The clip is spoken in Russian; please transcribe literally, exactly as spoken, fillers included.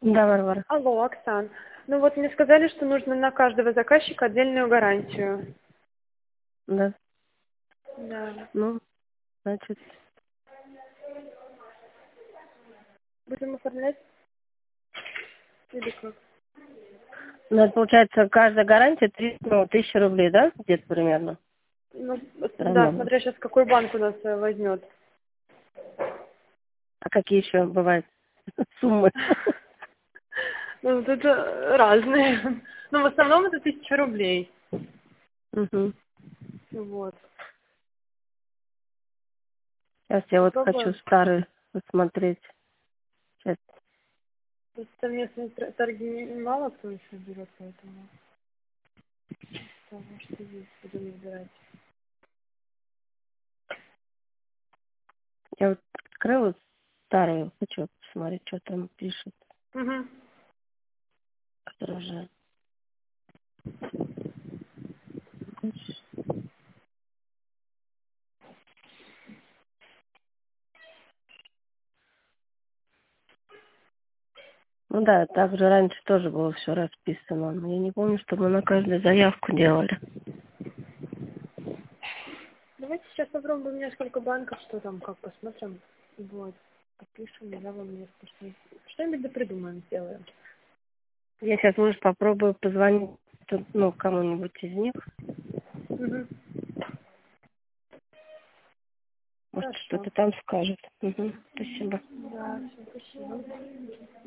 Да, Варвара. Алло, Оксан. Ну вот мне сказали, что нужно на каждого заказчика отдельную гарантию. Да. Да. Ну, значит, Будем оформлять? Или как? ну, это получается, каждая гарантия три, ну, тысяча рублей, да? Где-то примерно. Ну, Всё да, равно будет. смотря сейчас какой банк у нас э, возьмет. А какие еще бывают суммы? Ну, тут э, разные. Но в основном это тысяча рублей. Угу. Вот. Сейчас я вот хочу Попробуем. старые посмотреть. Сейчас. Просто местные тр- торги мало кто еще берет, поэтому да, может и здесь будем выбирать. Я вот открыла старые, хочу посмотреть, что там пишет. Угу. Который уже... Ну да, так же раньше тоже было все расписано. Но я не помню, что мы на каждую заявку делали. Давайте сейчас попробуем несколько банков, что там, как посмотрим. Вот. Попишем, я вам несколько. Что-нибудь да придумаем, сделаем. Я сейчас, может, попробую позвонить тут, ну, кому-нибудь из них. Угу. Может, Хорошо. что-то там скажет. Угу. Спасибо. Да, все, спасибо.